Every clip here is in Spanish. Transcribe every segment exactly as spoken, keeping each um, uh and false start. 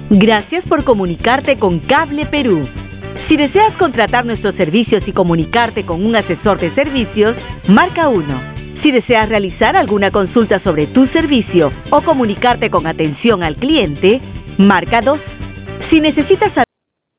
Gracias por comunicarte con Cable Perú. Si deseas contratar nuestros servicios y comunicarte con un asesor de servicios, marca uno. Si deseas realizar alguna consulta sobre tu servicio o comunicarte con atención al cliente, marca dos. Si necesitas saber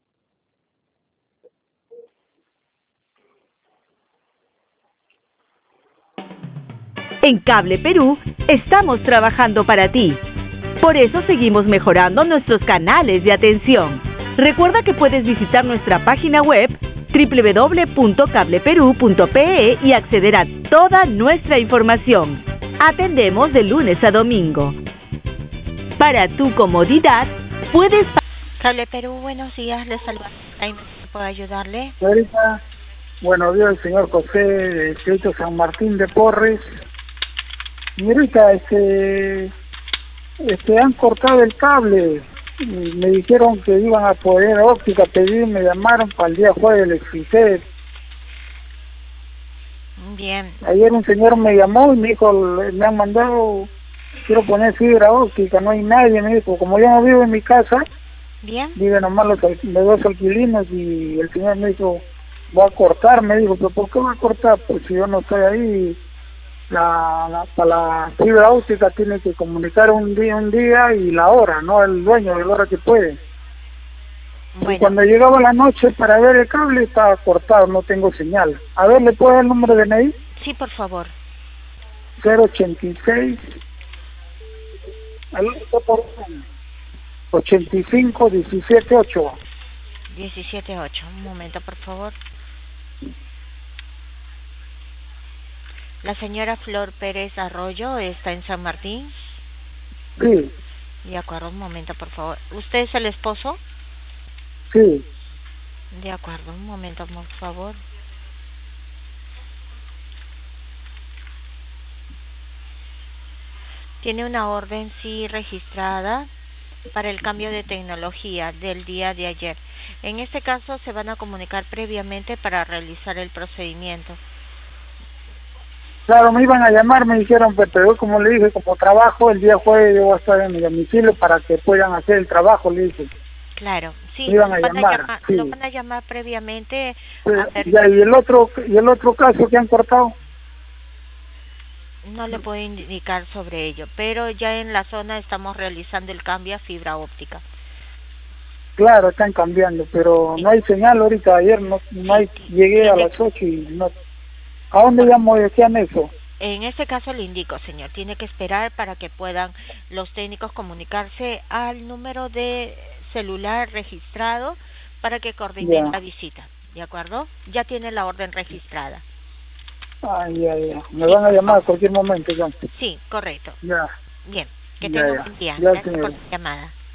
En Cable Perú, estamos trabajando para ti. Por eso seguimos mejorando nuestros canales de atención. Recuerda que puedes visitar nuestra página web doble u doble u doble u punto cable perú punto pe e y acceder a toda nuestra información. Atendemos de lunes a domingo. Para tu comodidad, puedes... Cable Perú, buenos días, les saluda. ¿Puedo ayudarle? Señorita, buenos días, el señor José de Distrito San Martín de Porres. Señorita, este, este, han cortado el cable. Y me dijeron que iban a poder óptica pedir, me llamaron para el día jueves, les fijé. Bien. Ayer un señor me llamó y me dijo, me han mandado, quiero poner fibra óptica, no hay nadie, me dijo, como yo no vivo en mi casa, bien, viven nomás los, los dos alquilinos, y el señor me dijo, voy a cortar, me dijo, pero ¿por qué voy a cortar? Pues si yo no estoy ahí, la, la, para la fibra óptica tiene que comunicar un día, un día y la hora, no el dueño de la hora que puede. bueno. Y cuando llegaba la noche para ver el cable estaba cortado, no tengo señal. A ver, ¿le puedo dar el número de N I? Sí, por favor. cero ochenta y seis ochenta y cinco diecisiete ocho. diecisiete ocho, un momento, por favor. La señora Flor Pérez Arroyo está en San Martín. Sí, De acuerdo, un momento, por favor. ¿Usted es el esposo? sí. De acuerdo, un momento, por favor. Tiene una orden, sí, registrada para el cambio de tecnología del día de ayer. En este caso se van a comunicar previamente para realizar el procedimiento. Claro, me iban a llamar, me dijeron, pero yo como le dije, como trabajo, el día jueves yo voy a estar en mi domicilio para que puedan hacer el trabajo, le dije. Claro, sí, Me iban a van llamar, a llamar, sí. lo van a llamar previamente. Pero, A ver, ya, y el otro, y el otro caso que han cortado. no le puedo indicar sobre ello, pero ya en la zona estamos realizando el cambio a fibra óptica. Claro, están cambiando, pero Sí. no hay señal ahorita. Ayer no, no hay, Sí, llegué a tiene- las ocho y no. ¿A dónde llamo? Decían eso. En este caso le indico, señor, tiene que esperar para que puedan los técnicos comunicarse al número de celular registrado para que coordinen Ya. la visita, ¿de acuerdo? Ya tiene la orden registrada. Ay, ya, ya. Me Sí, van a por llamar a favor. cualquier momento, ya. Sí, correcto. Ya, Bien, que ya, tenga ya. un buen día. Ya, Gracias por señor. su llamada.